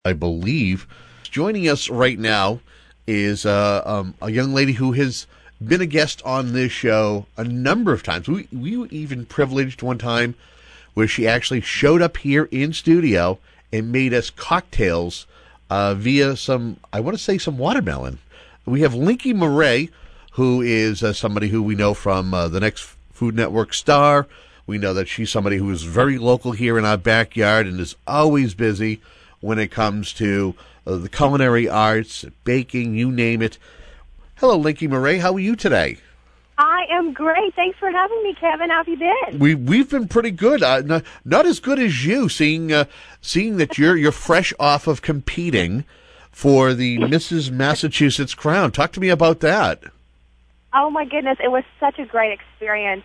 I believe. Joining us right now is a young lady who has been a guest on this show a number of times. We were even privileged one time where she actually showed up here in studio and made us cocktails via some watermelon. We have Linky Murray, who is somebody who we know from the Next Food Network star. We know that she's somebody who is very local here in our backyard and is always busy when it comes to the culinary arts, baking, you name it. Hello, Linky Murray. How are you today? I am great. Thanks for having me, Kevin. How have you been? We've been pretty good. Not as good as you, seeing that you're fresh off of competing for the Mrs. Massachusetts crown. Talk to me about that. Oh my goodness, it was such a great experience.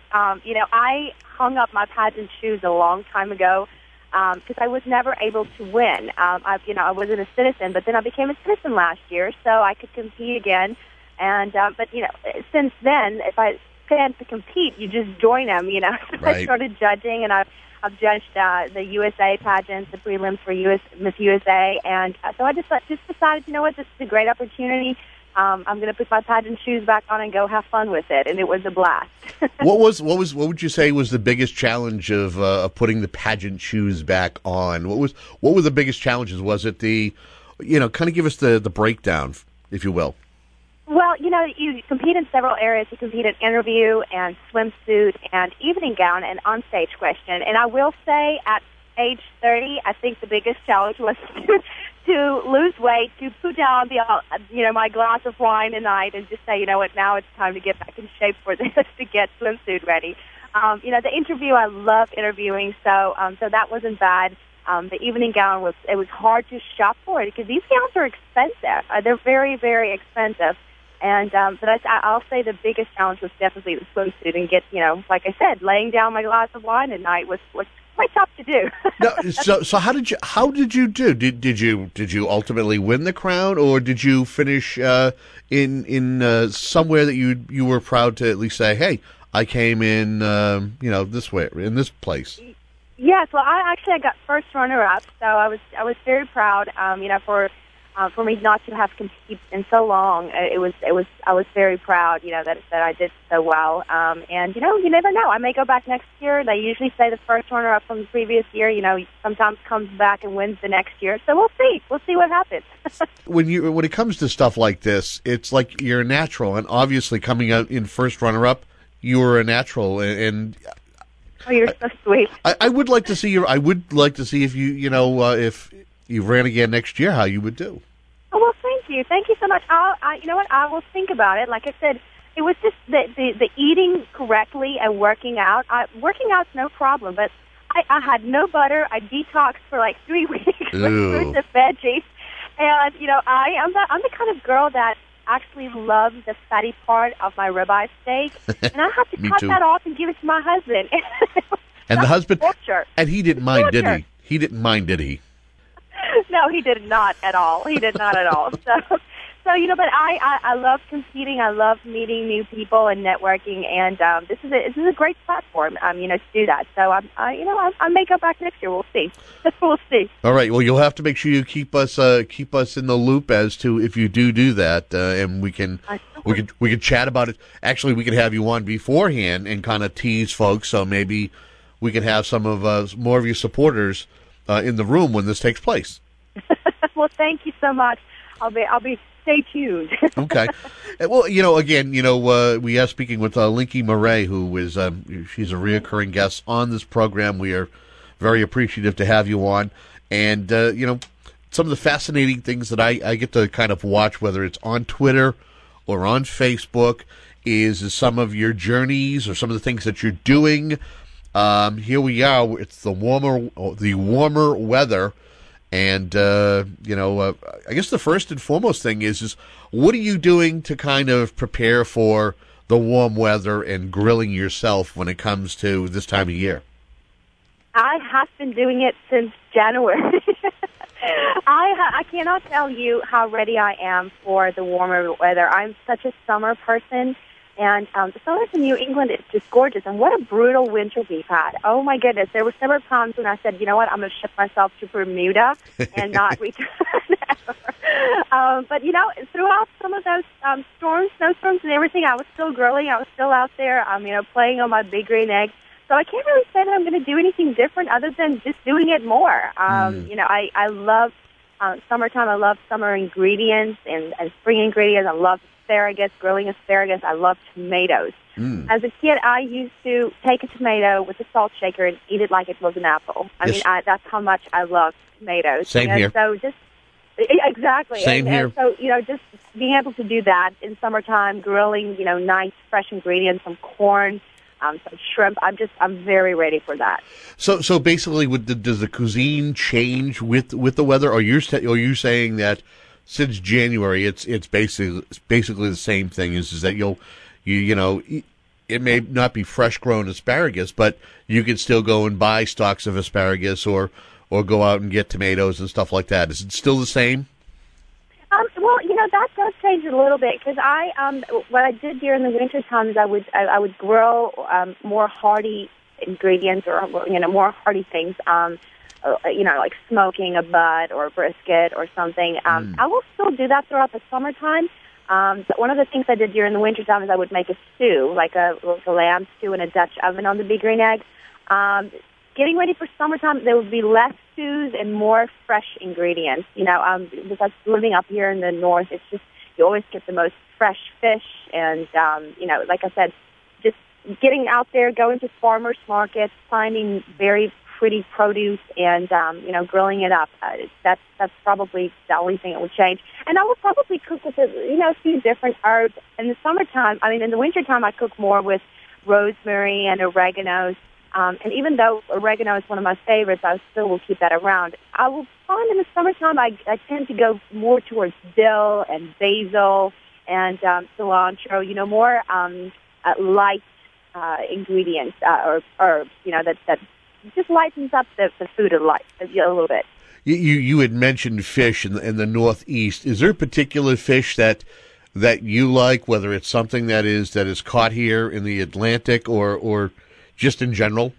I hung up my pageant shoes a long time ago because I was never able to win. I wasn't a citizen, but then I became a citizen last year, so I could compete again. And but since then, if I stand to compete, you just join them. So Right. I started judging, and I've judged the USA pageants, the prelims for Miss USA, and so I just decided, this is a great opportunity. I'm going to put my pageant shoes back on and go have fun with it, and it was a blast. What would you say was the biggest challenge of putting the pageant shoes back on? What were the biggest challenges? Was it kind of give us the breakdown, if you will? Well, you compete in several areas. You compete in interview and swimsuit and evening gown and onstage question. And I will say, at age 30, I think the biggest challenge was to lose weight, to put down my glass of wine a night and just say, now it's time to get back in shape for this, to get swimsuit ready. The interview, I love interviewing, so that wasn't bad. The evening gown was hard to shop for it because these gowns are expensive. They're very, very expensive. And but I'll say the biggest challenge was definitely the swimsuit and get, like I said, laying down my glass of wine at night was quite tough to do. No, so how did you do? Did you ultimately win the crown, or did you finish in somewhere that you were proud to at least say, hey, I came in this way, in this place? Yes, well, I got first runner-up, so I was very proud. For me not to have competed in so long, I was very proud, that I did so well. And you never know. I may go back next year. They usually say the first runner-up from the previous year, sometimes comes back and wins the next year. So we'll see. We'll see what happens. When it comes to stuff like this, it's like you're a natural, and obviously coming out in first runner-up, you were a natural, and oh, you're so sweet. I would like to see you. I would like to see if if you ran again next year, how you would do. Oh, well, thank you. Thank you so much. I will think about it. Like I said, it was just the eating correctly and working out. Working out's no problem, but I had no butter. I detoxed for like 3 weeks with fruits and veggies. And, I'm the kind of girl that actually loves the fatty part of my ribeye steak. And I had to cut that off and give it to my husband. And the husband, torture. And he didn't mind, did he? He didn't mind, did he? No, he did not at all. He did not at all. So but I love competing. I love meeting new people and networking, and this is a great platform, to do that. So I may go back next year. We'll see. We'll see. All right. Well, you'll have to make sure you keep us in the loop as to if you do that, and we can chat about it. Actually, we could have you on beforehand and kind of tease folks. So maybe we could have some of more of your supporters in the room when this takes place. Well, thank you so much. I'll be stay tuned. Okay. Well, again, we are speaking with Linky Murray, who is she's a reoccurring guest on this program. We are very appreciative to have you on, and some of the fascinating things that I get to kind of watch, whether it's on Twitter or on Facebook, is some of your journeys or some of the things that you're doing. Here we are. It's the warmer weather. And, I guess the first and foremost thing is what are you doing to kind of prepare for the warm weather and grilling yourself when it comes to this time of year? I have been doing it since January. I cannot tell you how ready I am for the warmer weather. I'm such a summer person. And the summers in New England is just gorgeous. And what a brutal winter we've had. Oh, my goodness. There were several times when I said, you know what, I'm going to ship myself to Bermuda and not return ever. But, you know, throughout some of those storms, snowstorms and everything, I was still growing. I was still out there, you know, playing on my big green egg. So I can't really say that I'm going to do anything different other than just doing it more. You know, I love summertime. I love summer ingredients and spring ingredients. I love asparagus, grilling asparagus. I love tomatoes. As a kid, I used to take a tomato with a salt shaker and eat it like it was an apple. I mean, that's how much I love tomatoes. Same here. So just exactly. Same here. And so, you know, just being able to do that in summertime, grilling, you know, nice fresh ingredients, some corn, some shrimp. I'm very ready for that. So basically, does the cuisine change with the weather? Or you're saying that since January, it's basically the same thing? Is that you know, it may not be fresh grown asparagus, but you can still go and buy stalks of asparagus or go out and get tomatoes and stuff like that. Is it still the same? Well, you know, that does change a little bit because what I did during the winter times, I would grow more hearty ingredients or, you know, more hearty things. You know, like smoking a butt or a brisket or something. I will still do that throughout the summertime. But one of the things I did during the wintertime is I would make a stew, like a lamb stew in a Dutch oven on the big green egg. Getting ready for summertime, there would be less stews and more fresh ingredients. You know, because living up here in the north, it's just you always get the most fresh fish, and you know, like I said, just getting out there, going to farmers markets, finding very pretty produce, and you know, grilling it up. That's probably the only thing that would change. And I would probably cook with a few different herbs. In the summertime, I mean, in the wintertime, I cook more with rosemary and oregano. And even though oregano is one of my favorites, I still will keep that around. I will find in the summertime I tend to go more towards dill and basil and cilantro, you know, more light ingredients or herbs, you know, that just lightens up the food a little bit. You had mentioned fish in the Northeast. Is there a particular fish that you like, whether it's something that is caught here in the Atlantic or just in general?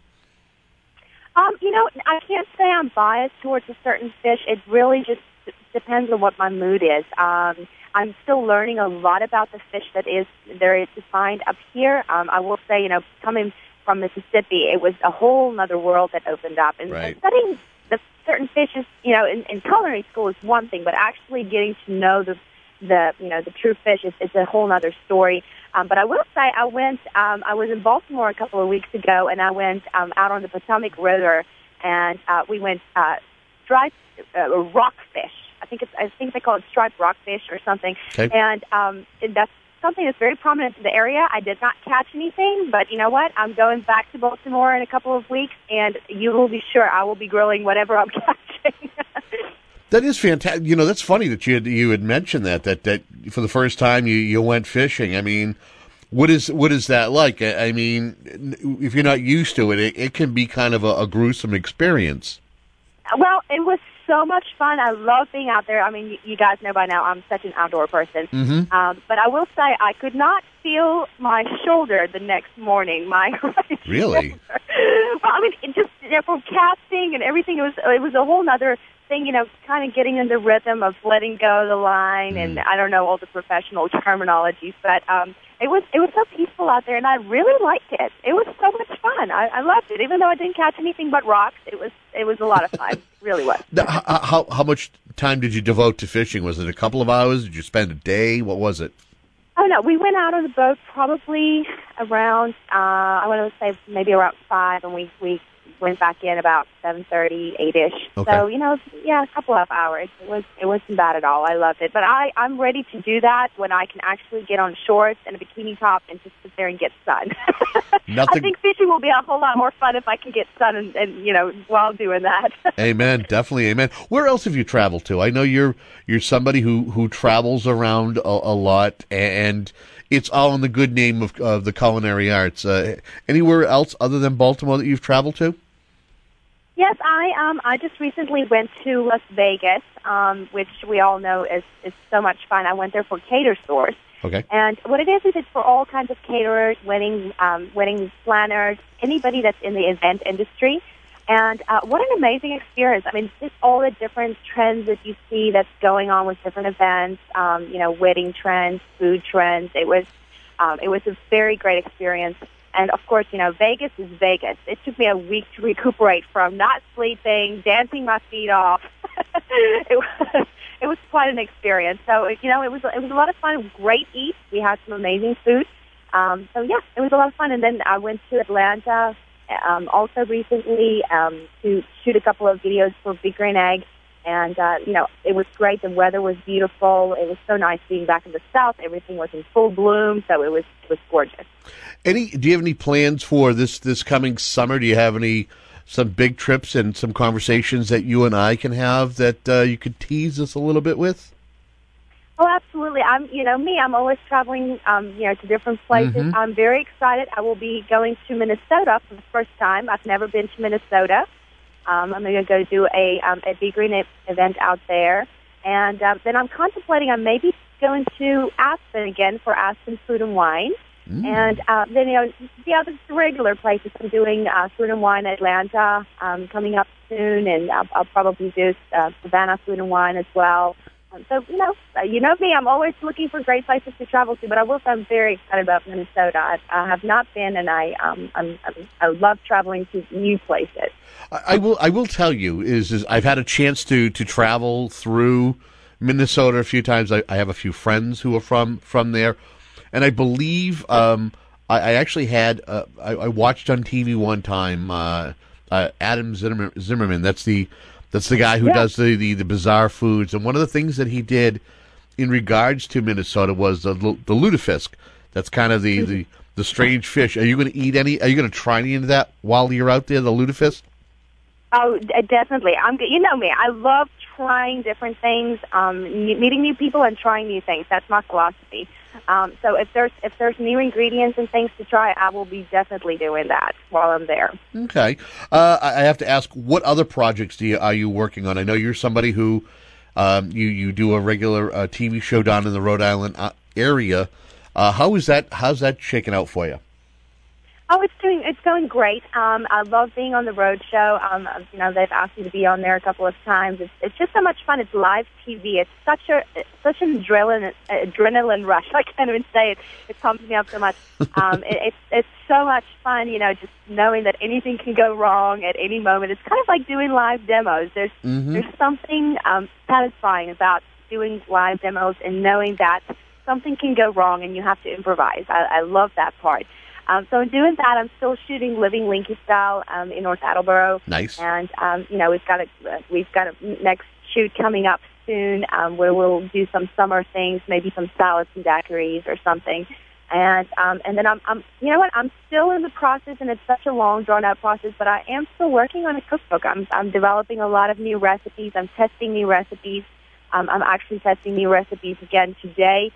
You know, I can't say I'm biased towards a certain fish. It really just depends on what my mood is. I'm still learning a lot about the fish there is to find up here. I will say, you know, coming from Mississippi, it was a whole other world that opened up. And studying the certain fishes, you know, in culinary school is one thing, but actually getting to know the true fish is a whole other story. But I will say I was in Baltimore a couple of weeks ago, and I went out on the Potomac River, and we went striped rockfish. I think they call it striped rockfish or something. Okay. And that's something that's very prominent in the area. I did not catch anything, but you know what? I'm going back to Baltimore in a couple of weeks, and you will be sure I will be grilling whatever I'm catching. That is fantastic. You know, that's funny that you had mentioned that for the first time you went fishing. I mean, what is that like? I mean, if you're not used to it, it can be kind of a gruesome experience. Well, it was so much fun. I love being out there. I mean, you guys know by now I'm such an outdoor person. Mm-hmm. But I will say I could not feel my shoulder the next morning. My right really? Shoulder. Well, I mean, it just from casting and everything, it was a whole other thing, you know, kind of getting in the rhythm of letting go of the line, and I don't know all the professional terminologies, but it was so peaceful out there, and I really liked it. It was so much fun. I loved it, even though I didn't catch anything but rocks. It was a lot of fun. Really was. How much time did you devote to fishing? Was it a couple of hours? Did you spend a day? What was it? Oh no, we went out on the boat probably around I want to say maybe around 5, and we went back in about 7:30, 8-ish. Okay. So, you know, yeah, a couple of hours. It wasn't bad at all. I loved it. But I'm ready to do that when I can actually get on shorts and a bikini top and just sit there and get sun. I think fishing will be a whole lot more fun if I can get sun and you know, while doing that. Amen. Definitely amen. Where else have you traveled to? I know you're somebody who travels around a lot, and it's all in the good name of the culinary arts. Anywhere else other than Baltimore that you've traveled to? Yes, I just recently went to Las Vegas, which we all know is so much fun. I went there for Cater Source, Okay. And what it is it's for all kinds of caterers, wedding planners, anybody that's in the event industry. And what an amazing experience. I mean, just all the different trends that you see that's going on with different events, wedding trends, food trends. It was a very great experience. And, of course, Vegas is Vegas. It took me a week to recuperate from not sleeping, dancing my feet off. It was quite an experience. So, it was a lot of fun. Great eats. We had some amazing food. It was a lot of fun. And then I went to Atlanta also recently to shoot a couple of videos for Big Green Egg. And, it was great. The weather was beautiful. It was so nice being back in the South. Everything was in full bloom, so it was gorgeous. Do you have any plans for this coming summer? Do you have some big trips and some conversations that you and I can have that you could tease us a little bit with? Oh, absolutely. I'm always traveling, to different places. Mm-hmm. I'm very excited. I will be going to Minnesota for the first time. I've never been to Minnesota. I'm going to go do a Big Green event out there. And then I'm contemplating on maybe going to Aspen again for Aspen Food and Wine. Mm. And then, the regular places. I'm doing Food and Wine Atlanta coming up soon, and I'll probably do Savannah Food and Wine as well. So, you know me, I'm always looking for great places to travel to, but I will say I'm very excited about Minnesota. I have not been, and I love traveling to new places. I will tell you is I've had a chance to travel through Minnesota a few times. I have a few friends who are from there, and I believe I actually had I watched on TV one time Adam Zimmerman. That's the guy who does the bizarre foods, and one of the things that he did in regards to Minnesota was the lutefisk. That's kind of the strange fish. Are you going to eat any? Are you going to try any of that while you're out there? The lutefisk? Oh, definitely. You know me. I love trying different things, meeting new people, and trying new things. That's my philosophy. So if there's new ingredients and things to try, I will be definitely doing that while I'm there. Okay. I have to ask, what other projects are you working on? I know you're somebody who you do a regular TV show down in the Rhode Island area. How's that shaking out for you? Oh, it's going great. I love being on the road show. They've asked me to be on there a couple of times. It's just so much fun. It's live TV. It's such an adrenaline rush. I can't even say it. It pumps me up so much. It's so much fun. Just knowing that anything can go wrong at any moment. It's kind of like doing live demos. There's something satisfying about doing live demos and knowing that something can go wrong and you have to improvise. I love that part. So in doing that, I'm still shooting Living Linky Style in North Attleboro. Nice. And we've got a next shoot coming up soon where we'll do some summer things, maybe some salads and daiquiris or something. And then I'm still in the process, and it's such a long, drawn out process. But I am still working on a cookbook. I'm developing a lot of new recipes. I'm testing new recipes. I'm actually testing new recipes again today.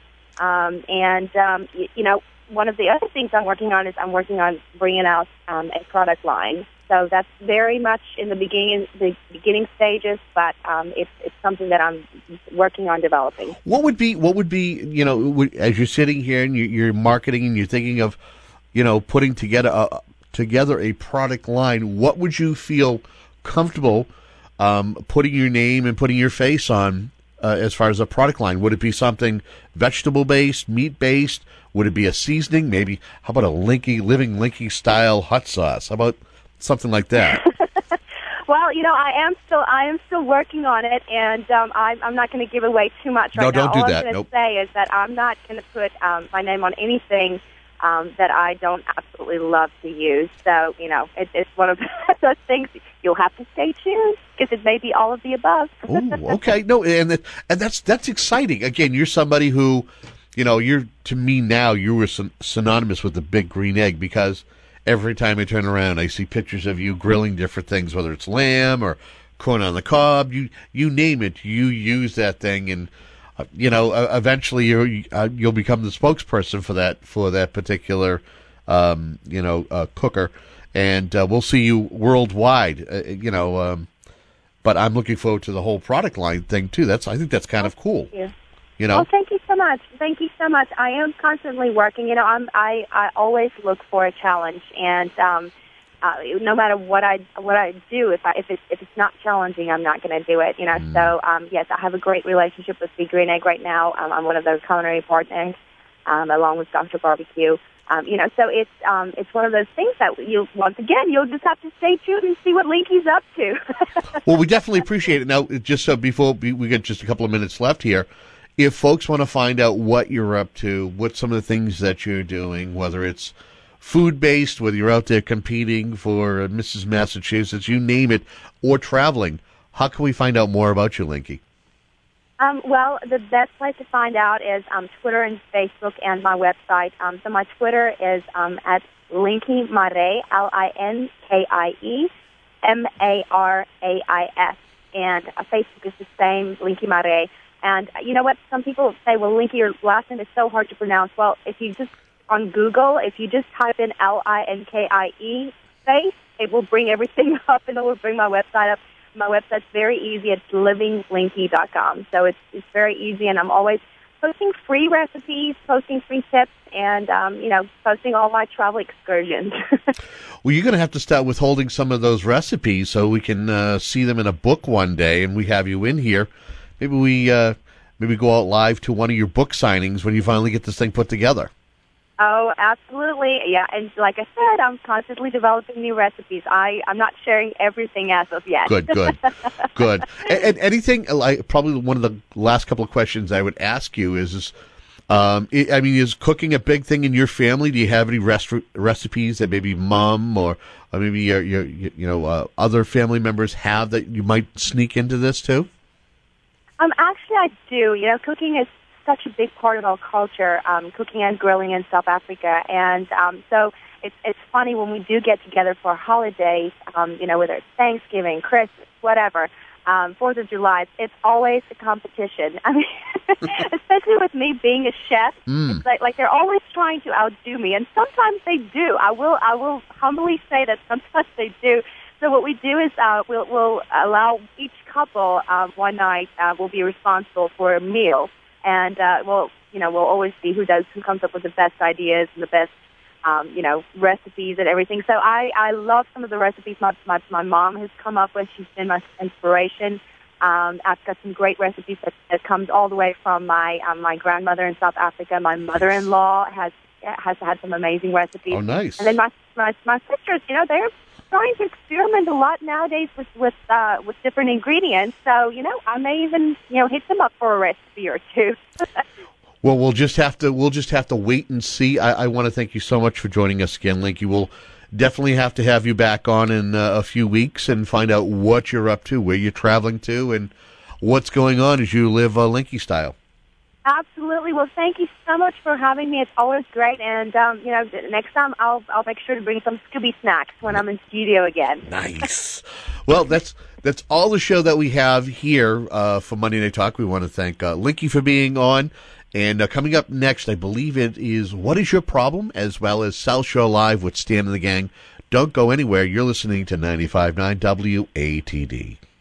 One of the other things I'm working on is bringing out a product line. So that's very much in the beginning stages, but it's something that I'm working on developing. What would be as you're sitting here and you're marketing and you're thinking of putting together a product line, what would you feel comfortable putting your name and putting your face on as far as a product line? Would it be something vegetable based, meat based? Would it be a seasoning? Maybe, how about a Living Linky style hot sauce? How about something like that? Well, I am still working on it, and I'm not going to give away too much right now. No, don't do All that. I'm going to say is that I'm not going to put my name on anything that I don't absolutely love to use. So, it's one of those things. You'll have to stay tuned because it may be all of the above. Oh, okay. No, and that's exciting. Again, you're somebody who, to me now, you were synonymous with the Big Green Egg, because every time I turn around, I see pictures of you grilling different things, whether it's lamb or corn on the cob. You name it, you use that thing, and eventually you'll become the spokesperson for that particular cooker, and we'll see you worldwide. But I'm looking forward to the whole product line thing too. I think that's kind of cool. Thank you. Oh, thank you so much. much. Thank you so much. I am constantly working. You know, I always look for a challenge, and no matter what I do, if it's not challenging, I'm not going to do it. You know, so yes, I have a great relationship with Big Green Egg right now. I'm one of their culinary partners, along with Dr. Barbecue. You know, so it's one of those things that you'll just have to stay tuned and see what Linky's up to. Well, we definitely appreciate it. Now, just so before we get just a couple of minutes left here, if folks want to find out what you're up to, what some of the things that you're doing, whether it's food-based, whether you're out there competing for Mrs. Massachusetts, you name it, or traveling, how can we find out more about you, Linky? Well, the best place to find out is Twitter and Facebook and my website. So my Twitter is at Linky Marais, LINKIE MARAIS, and Facebook is the same, Linky Marais. And you know what? Some people say, well, Linky, your last name is so hard to pronounce. Well, if you just on Google, if you just type in LINKIE space, it will bring everything up, and it will bring my website up. My website's very easy. It's livinglinky.com. So it's very easy, and I'm always posting free recipes, posting free tips, and, posting all my travel excursions. Well, you're going to have to start withholding some of those recipes so we can see them in a book one day, and we have you in here. Maybe we go out live to one of your book signings when you finally get this thing put together. Oh, absolutely. Yeah, and like I said, I'm constantly developing new recipes. I'm not sharing everything as of yet. Good. And anything, probably one of the last couple of questions I would ask you is is cooking a big thing in your family? Do you have any recipes that maybe mom or maybe your other family members have that you might sneak into this too? Actually, I do. You know, cooking is such a big part of our culture, cooking and grilling in South Africa. And so it's funny when we do get together for holidays, whether it's Thanksgiving, Christmas, whatever, 4th of July, it's always a competition. I mean, especially with me being a chef, it's like they're always trying to outdo me. And sometimes they do. I will humbly say that sometimes they do. So what we do is we'll allow each couple one night will be responsible for a meal. And we'll always see who comes up with the best ideas and the best, recipes and everything. So I love some of the recipes my mom has come up with. She's been my inspiration. I've got some great recipes that comes all the way from my grandmother in South Africa. My mother-in-law has had some amazing recipes. Oh, nice. And then my sisters, they're trying to experiment a lot nowadays with different ingredients. So, I may even, hit them up for a recipe or two. Well, we'll just have to wait and see. I want to thank you so much for joining us again, Linky. We'll definitely have to have you back on in a few weeks and find out what you're up to, where you're traveling to, and what's going on as you live Linky style. Absolutely. Well, thank you so much for having me. It's always great. And, next time I'll make sure to bring some Scooby snacks when I'm in studio again. Nice. Well, that's all the show that we have here for Monday Night Talk. We want to thank Linky for being on. And coming up next, I believe it is What Is Your Problem? As well as South Shore Live with Stan and the Gang. Don't go anywhere. You're listening to 95.9 WATD.